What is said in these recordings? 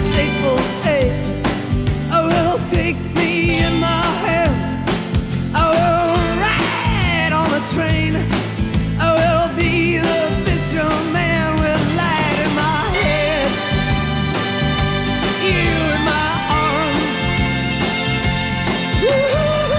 Fateful day, I will take me in my hand. I will ride on a train. I will be the fisherman with light in my head. You in my arms. Woo-hoo-hoo.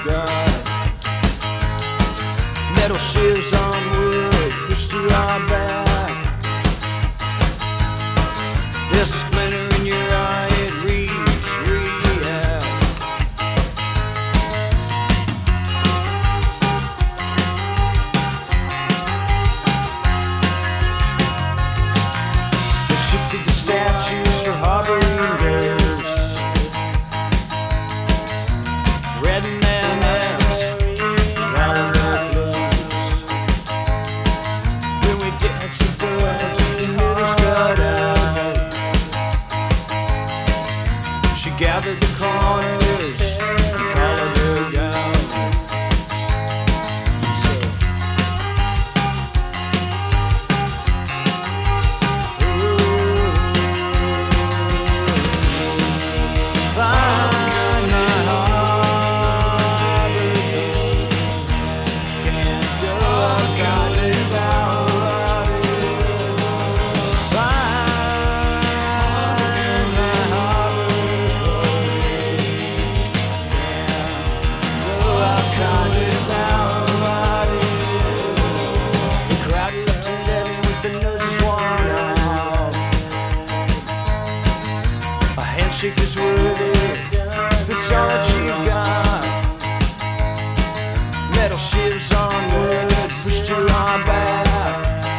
got. Metal shivs on wood pushed to our back. There's a splinter in your eye, it reads react. They shifted the statues for harboring ghosts. Red and MS, calling their clothes. When we danced the birds, the needles got out. She gathered the corners and collared her gown. She said, find my heart again. Can't go outside without it. Find my heart again. Can't go outside without it. The crowd looked at them with their noses worn out. A handshake is worthy if it's all that you got. Metal shivs on wood pushed to our back.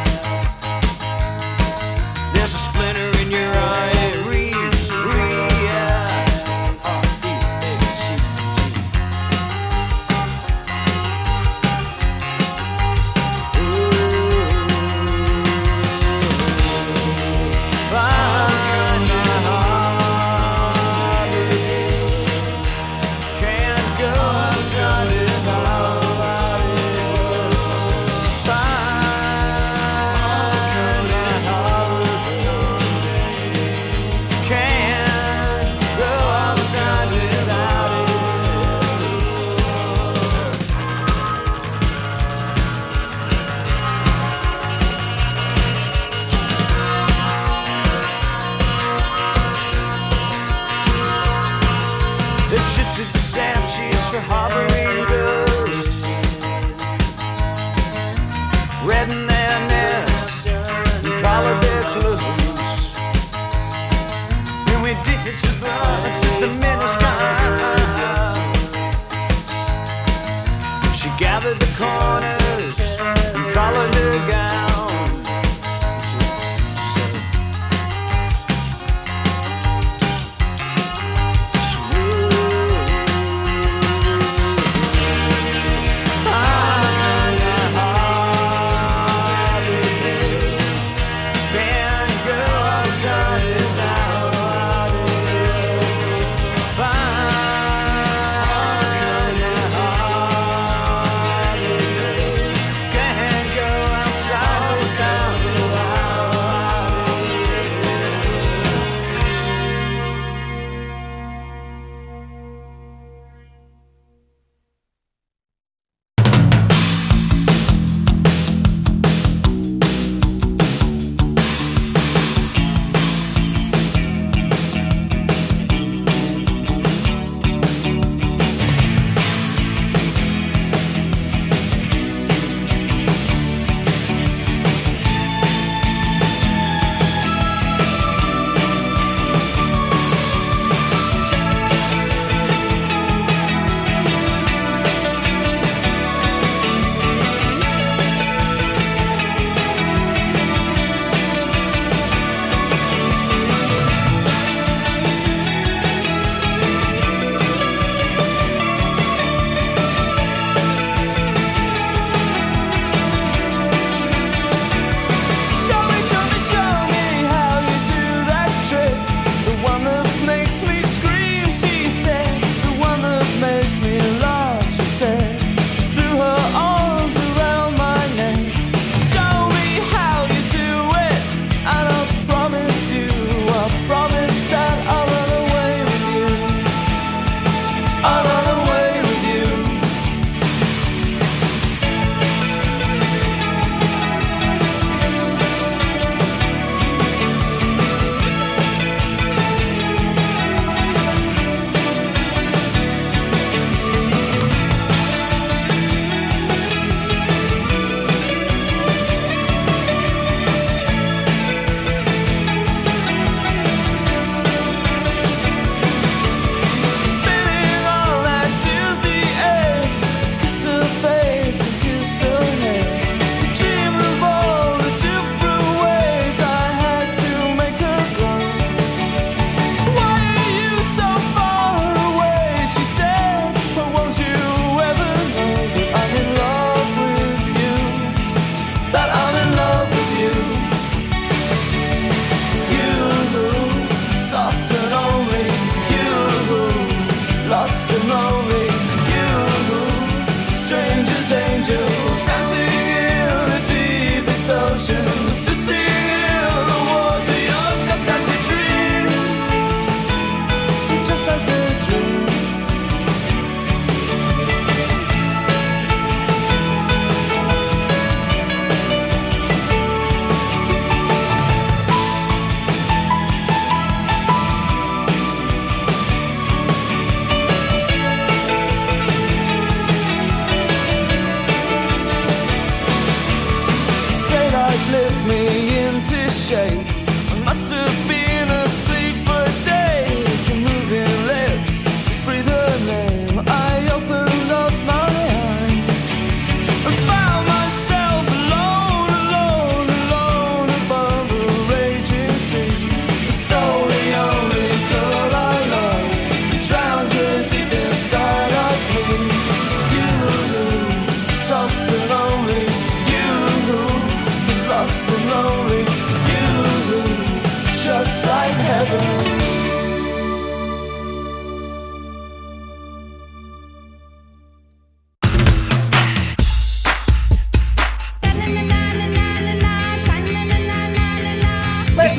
There's a splinter in your eye, it reads react. R-E-A-C-T. Find my heart again. Can't go outside without it. Find my heart again. Can't go outside without it. They've shifted the statues for harboring ghosts. Redden their necks and collared their clothes. And we danced the birds at the middle sky. She gathered the corners and collared her gown. She said, find my heart again. Can't go outside without it. Find my heart again. Can't go outside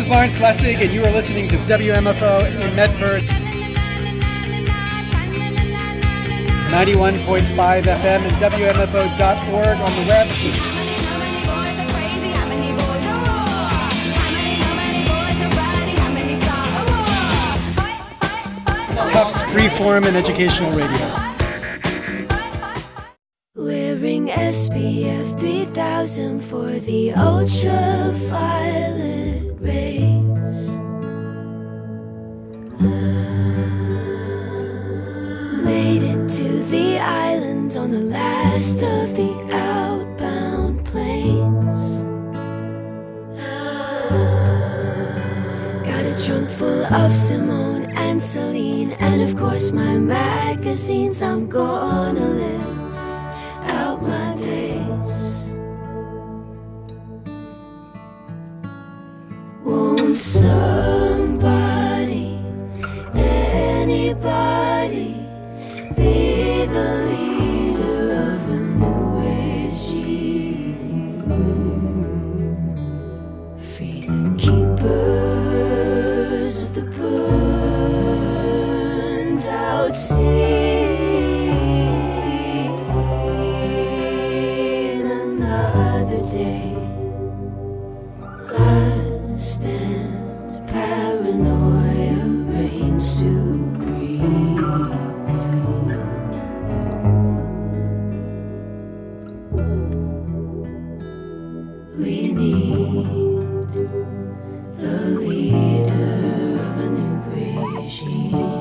is Lawrence Lessig, and you are listening to WMFO in Medford. 91.5 FM and WMFO.org on the web. Tufts Freeform and Educational Radio. Wearing SPF 3000 for the ultraviolet rays. Made it to the island on the last of the outbound planes. Got a trunk full of Simone and Celine, and of course my magazines. I'm gonna live out my days. Won't somebody, anybody, be the leader of a new regime? Free the keepers of the burned out sea. Another day, lust and paranoia reign supreme. We need the leader of a new regime.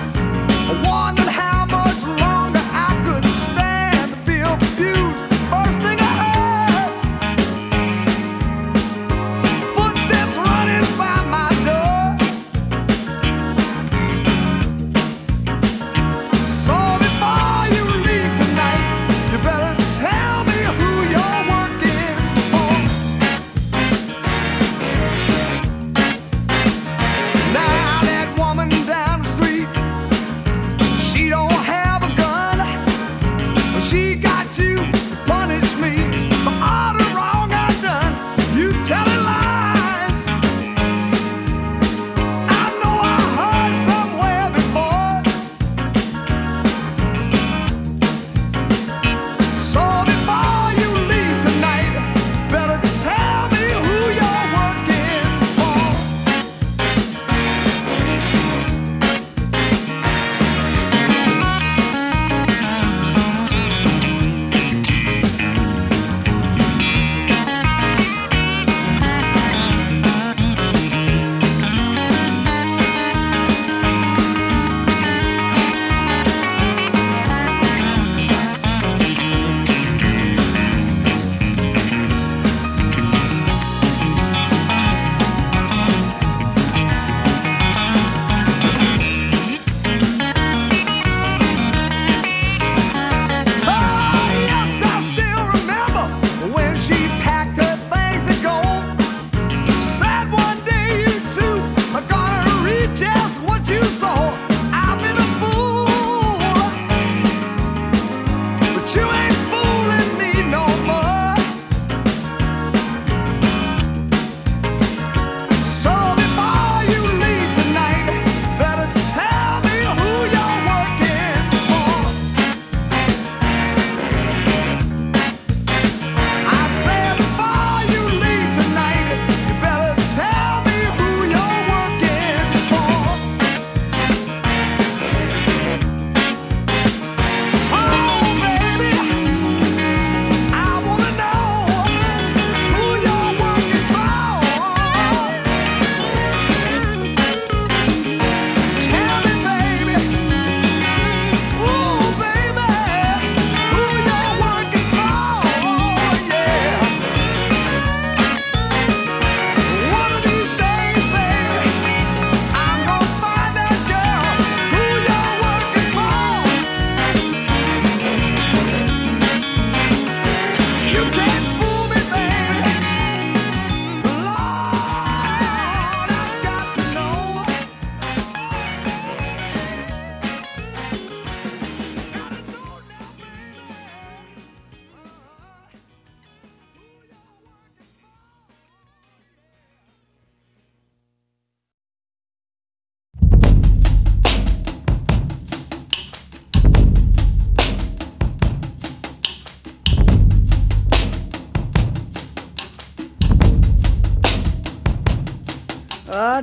Wondered how much longer I could stand to be abused. First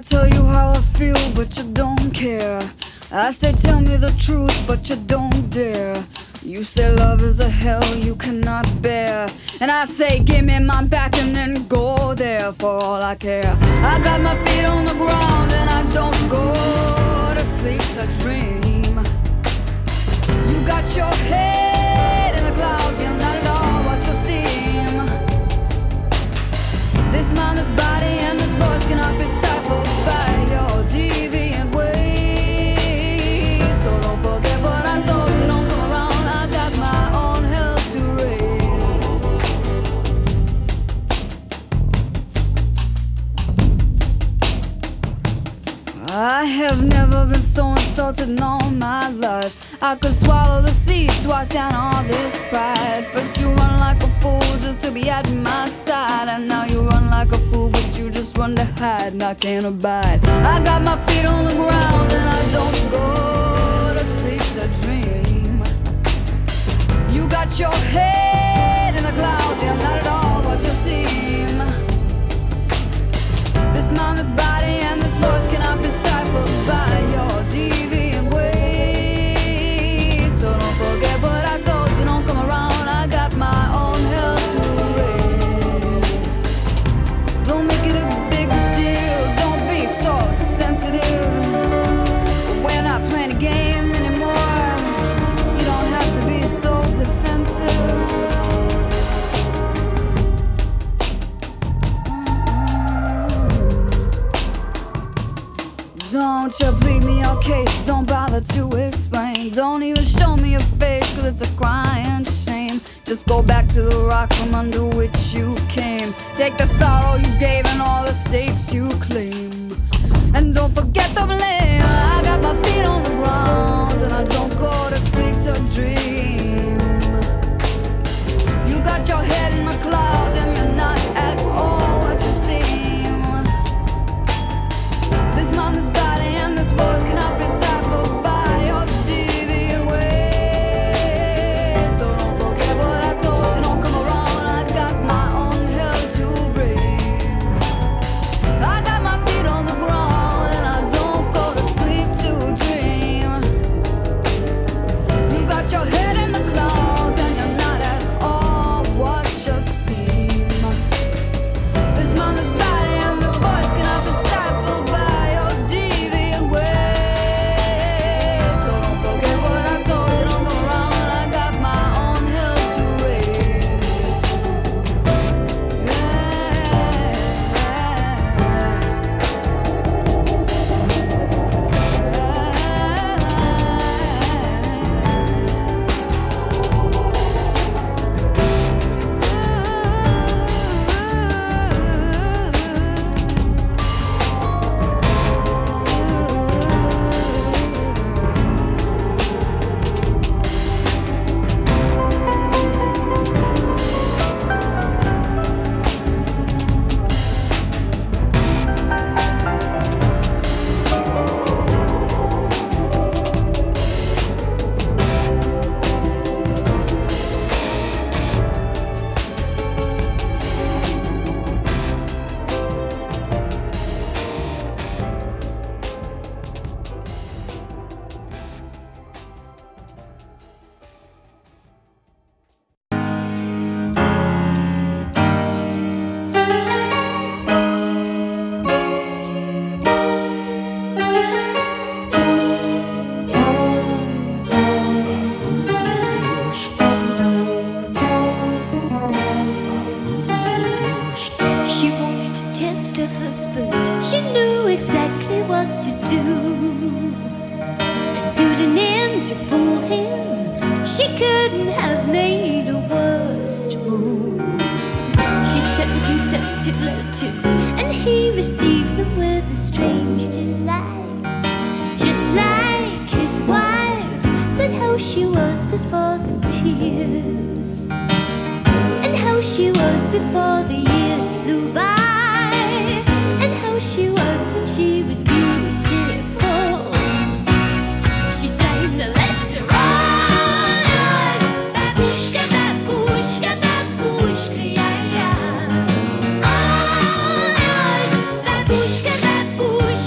tell you how I feel, but you don't care. I say tell me the truth, but you don't dare. You say love is a hell you cannot bear, and I say give me my back and then go there for all I care. I got my feet on the ground and I don't go to sleep to dream. You got your head in the clouds, you're not at all what you seem. This mind, this body and this voice cannot be stifled by your deviant ways. So don't forget what I told you, don't come around, I got my own hell to raise. I have never been so insulted in all my life. I could swallow the seas twice down all this pride. First you run like a fool just to be at my side, and now you run like a fool but you just run to hide, and I can't abide. I got my feet on the ground and I don't go to sleep to dream. You got your head in the clouds, you're not at all what you seem. This mind, this body and this voice cannot be stifled by your deviant ways. So don't forget what I told you, don't come around, I got my own hell to raise. Don't make it a big deal, don't be so sensitive. We're not playing a game anymore, you don't have to be so defensive. Don't you plead me your case, don't bother to explain. Don't even show me your face, cause it's a crying shame. Just go back to the rock from under which you came. Take the sorrow you gave and all the stakes you claim, and don't forget the blame. I got my feet on the ground and I don't go to sleep to dream. You got your head in the clouds and you're not at all what you seem. This mind, this body and this voice cannot be stifled by your deviant ways. So don't forget what I told you, don't come around, I got my own hell to raise. I got my feet on the ground and I don't go to sleep to dream. You got your head in the clouds and you're not at all what you seem. This mind, this body and this voice cannot be stifled by your deviant ways. So don't forget what I told you, don't come around, I got my own hell to raise. She wanted to test her husband. She knew exactly what to do. A pseudonym to fool him. She couldn't have made a worse move. She sent him scented letters, and he received them with a strange delight. Just like his wife, but how she was before the tears, and how she was before the years flew by, and how she was when she was beautiful. She signed the letter, oh yes, babushka, babushka, babushka, yeah, yeah. Oh yes, babushka, babushka.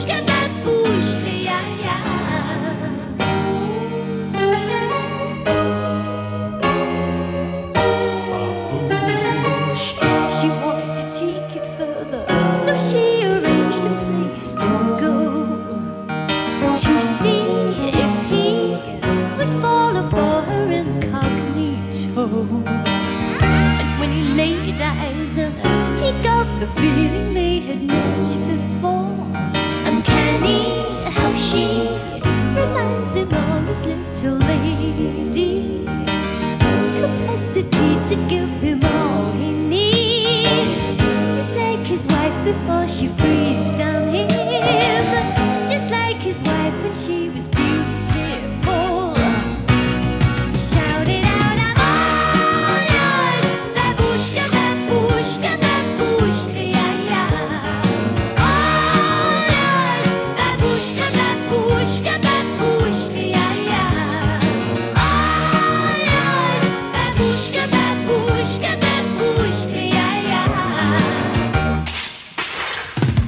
his little lady, capacity to give him all he needs, just like his wife before she freezed on him, just like his wife when she was beautiful. He shouted out, I'm all yours, babushka, babushka, babushka, yeah, yeah. All yours, babushka, babushka, babushka, yeah, yeah. All yours, babushka, babushka, babushka, yeah, yeah.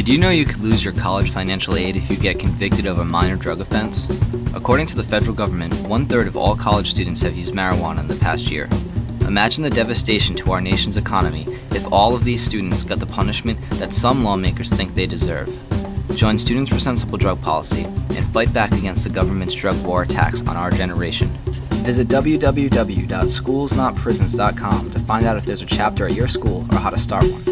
Did you know you could lose your college financial aid if you get convicted of a minor drug offense? According to the federal government, 1/3 of all college students have used marijuana in the past year. Imagine the devastation to our nation's economy if all of these students got the punishment that some lawmakers think they deserve. Join Students for Sensible Drug Policy and fight back against the government's drug war attacks on our generation. Visit www.schoolsnotprisons.com to find out if there's a chapter at your school or how to start one.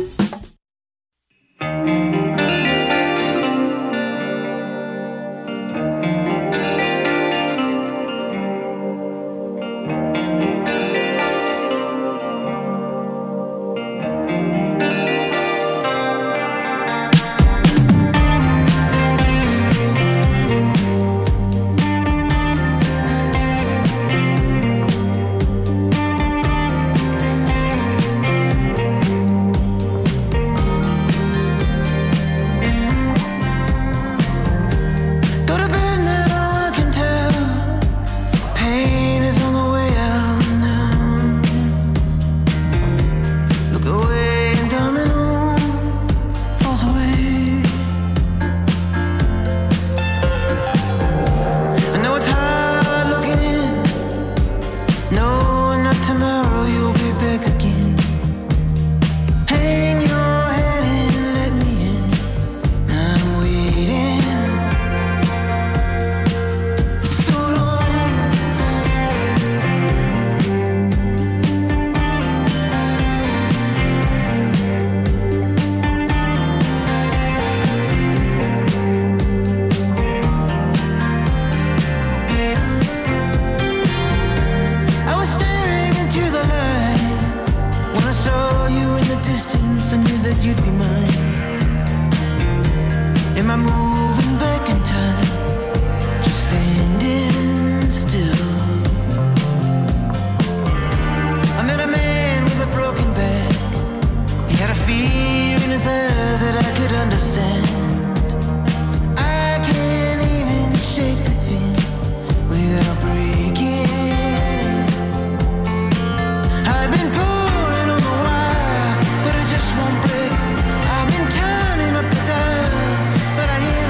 But I hear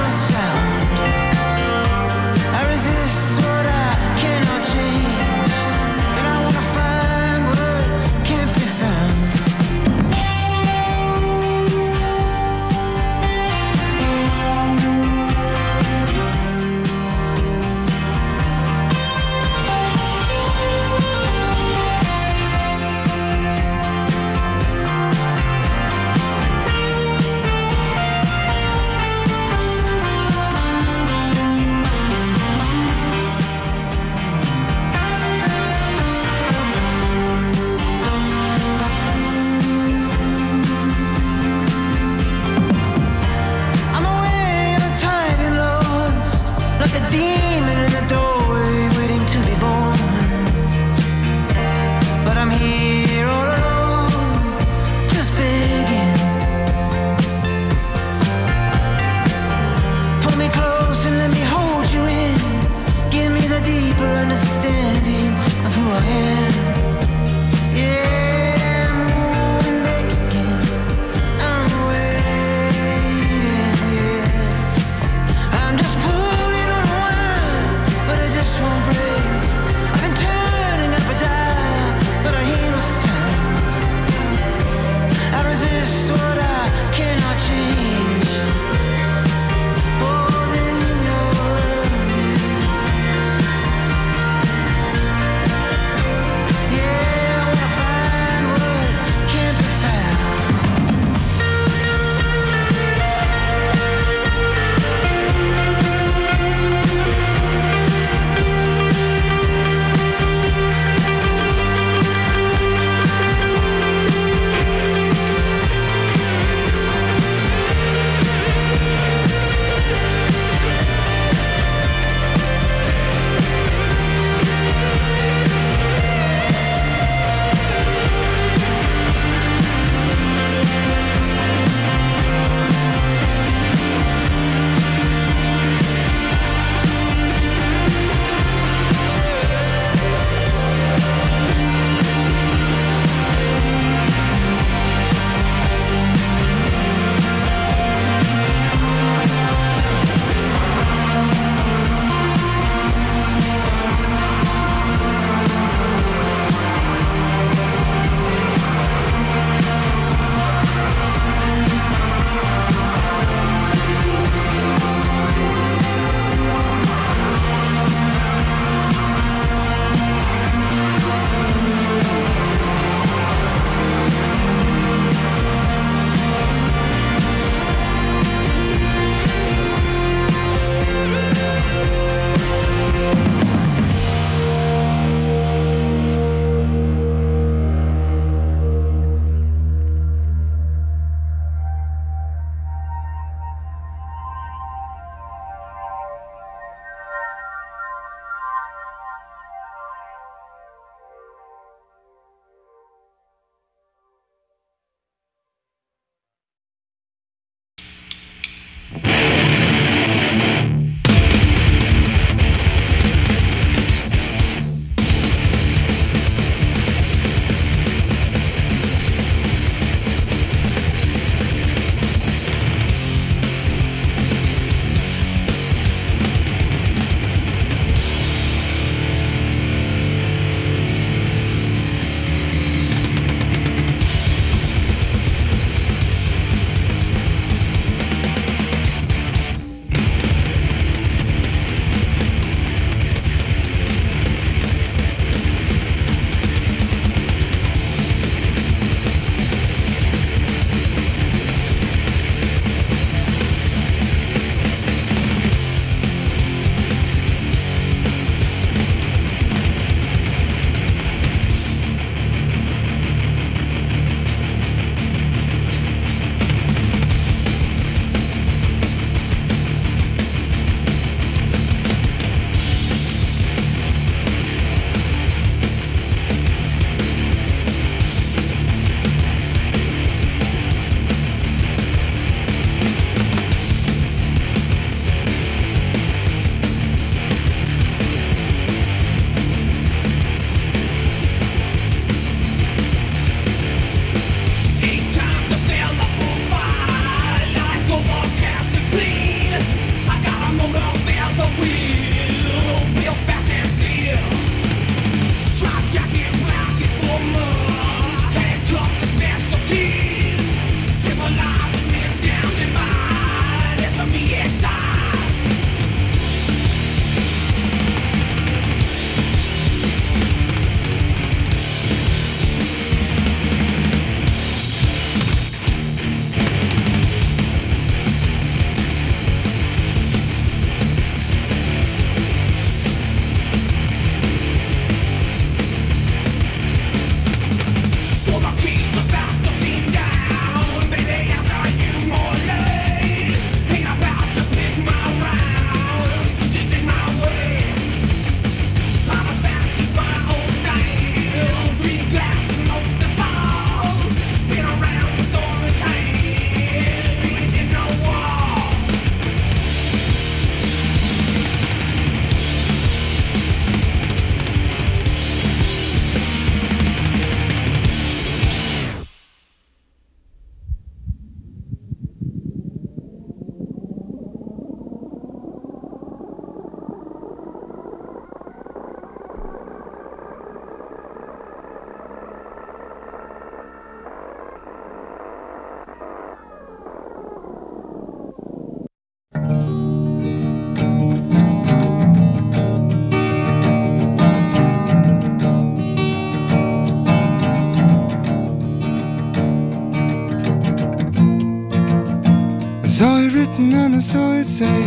Saw it written and I saw it say,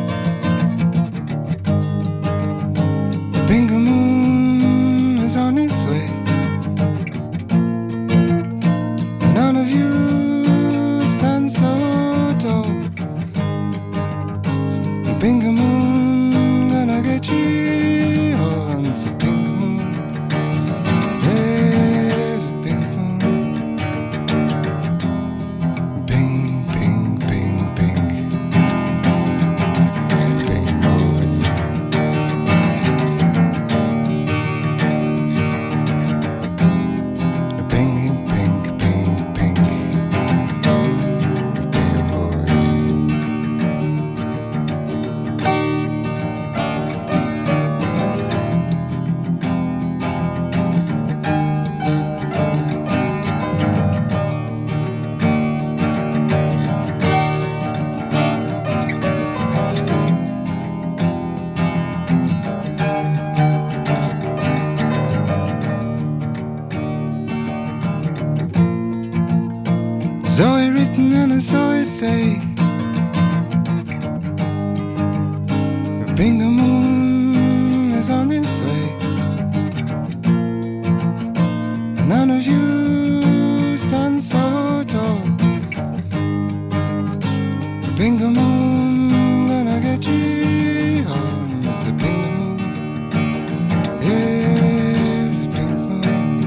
Bingo Moon is on its way. None of you stand so tall. Bingo Moon, gonna get you all. It's a Bingo Moon. Yes, Bingo Moon. Bing, bing, bing, bing. Bingo Moon. Bing, bing, bing, bing. Bingo Moon. Saw it written and I saw it say, Bingo Moon is on its way. None of you stand so tall. Bingo Moon, gonna get you home. It's a Bingo Moon. Yes, a Bingo Moon.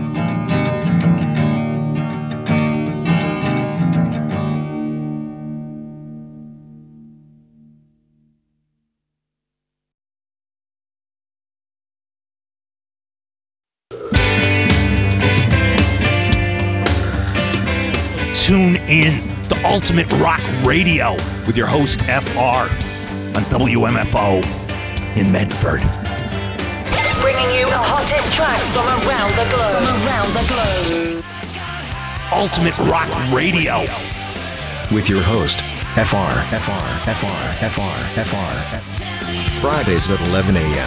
Tune in to Ultimate Rock Radio with your host FR on WMFO in Medford. Bringing you the hottest tracks from around the globe. Ultimate Rock Radio with your host FR. Fridays at 11 a.m.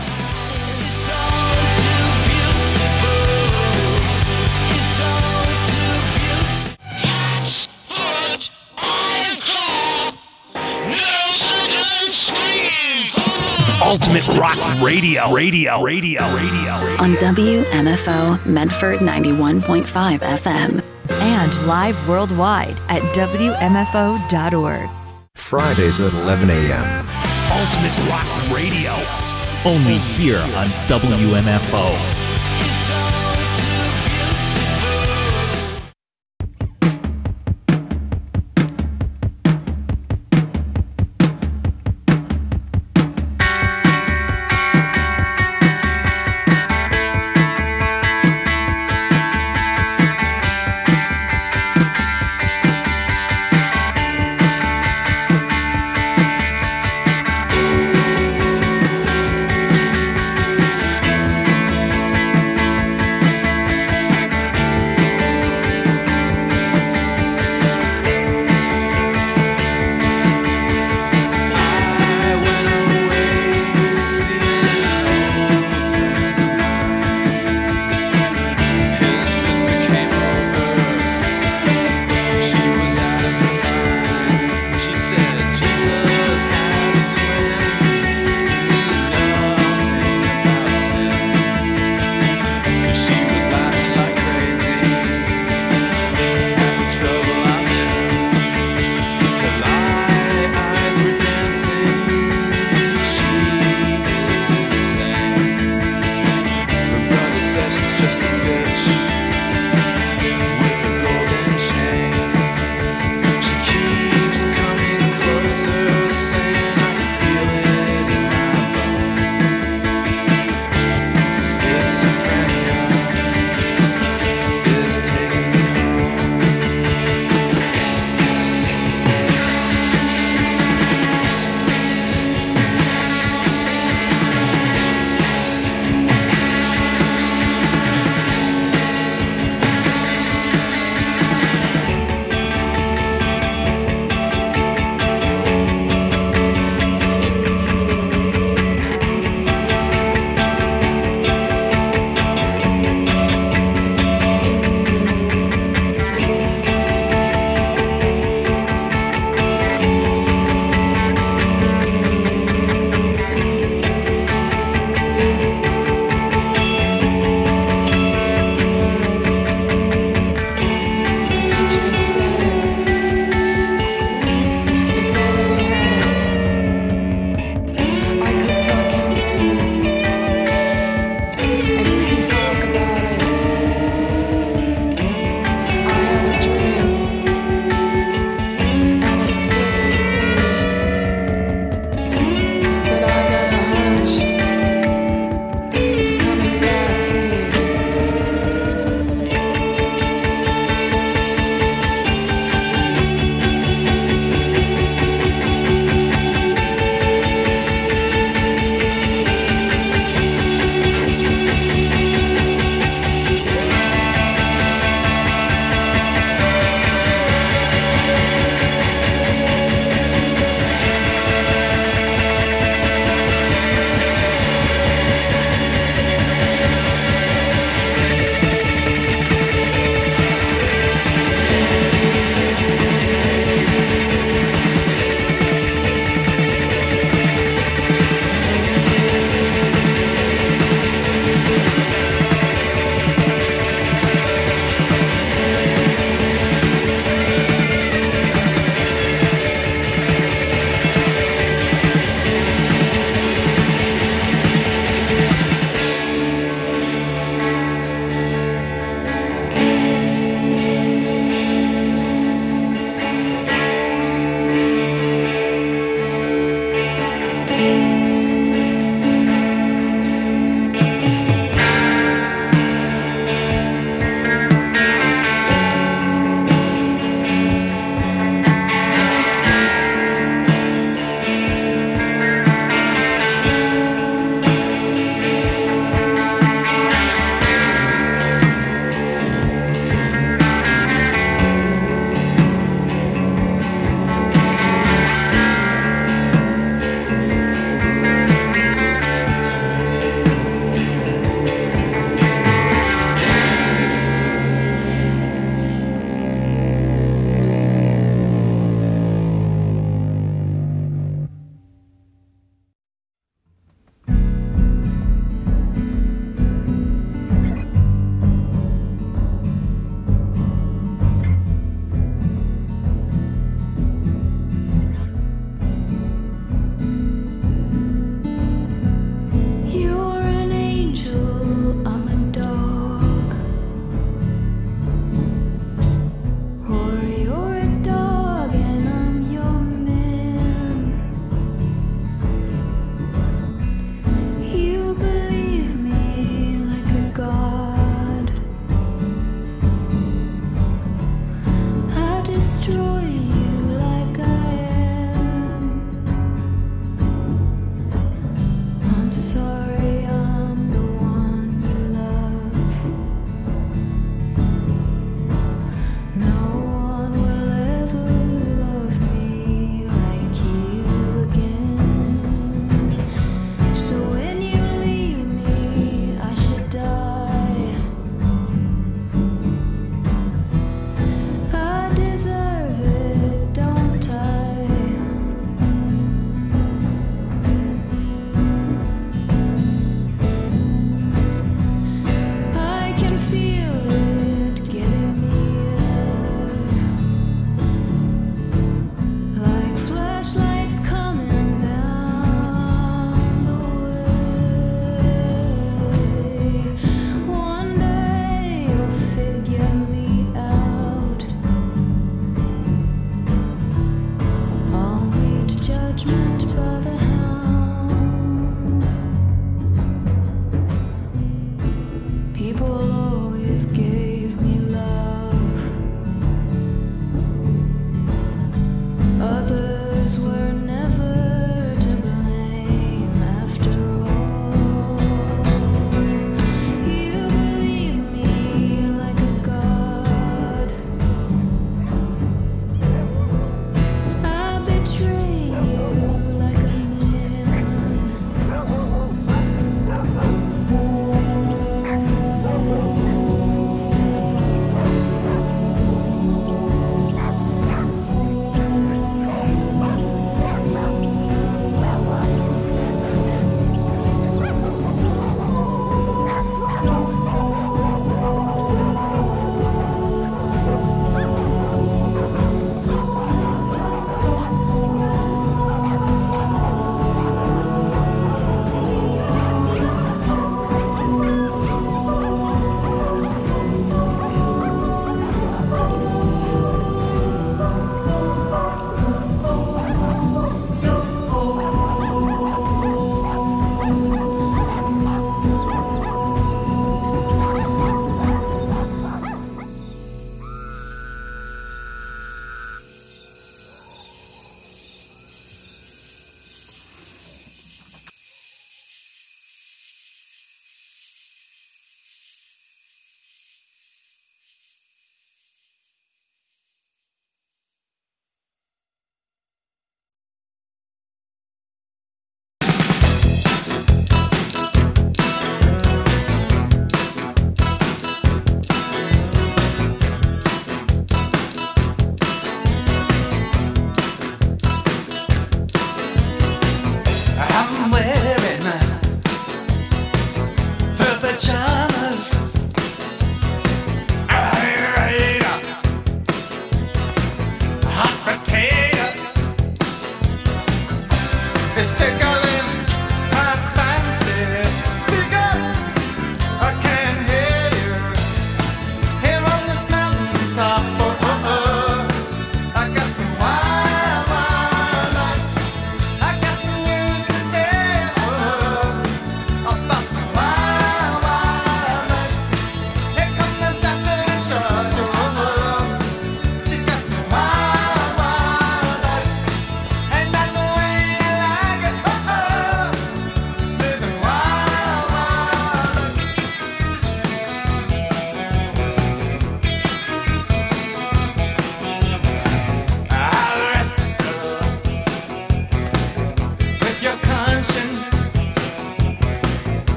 Ultimate Rock Radio. On WMFO Medford 91.5 FM. And live worldwide at WMFO.org. Fridays at 11 a.m. Ultimate Rock Radio. Only here on WMFO.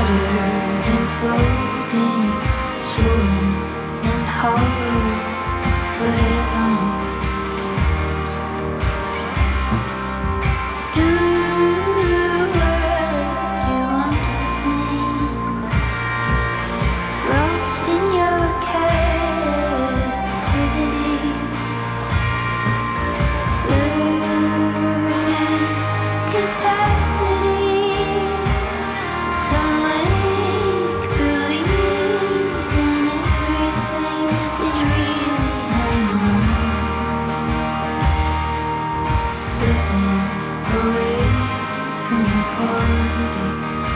shattered and floating, swollen and hollow forever. Do what you want with me, lost in your captivity, learning capacity. Some make believe in everything is really hanging on, slipping away from your body,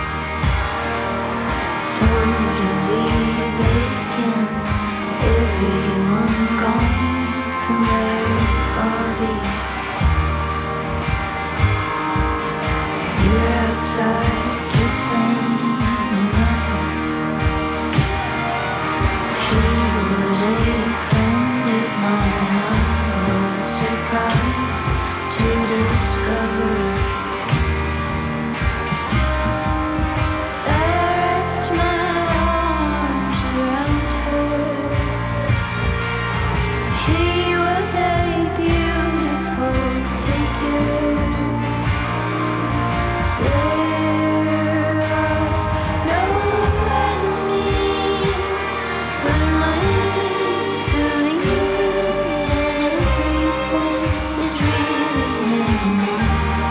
totally vacant. Everyone gone from their body. You're outside kissing another. She was a friend of mine. I was surprised to discover. I wrapped my arms around her. She was a beautiful figure. There are no enemies, but make believe that everything is really hanging on.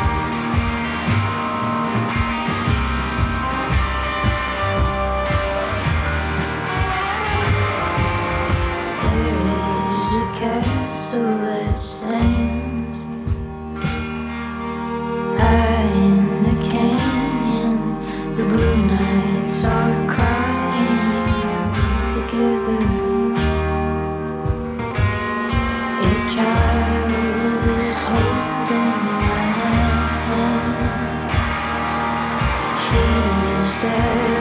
There is a castle that stands high in the canyon. The blue nights are crying together. A child is holding my hand. She is dead.